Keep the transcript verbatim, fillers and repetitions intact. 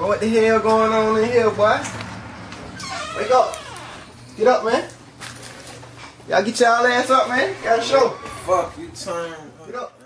Boy, what the hell going on in here, boy? Wake up. Get up, man. Y'all get y'all ass up, man. Got a show. Fuck, you turn. Get up.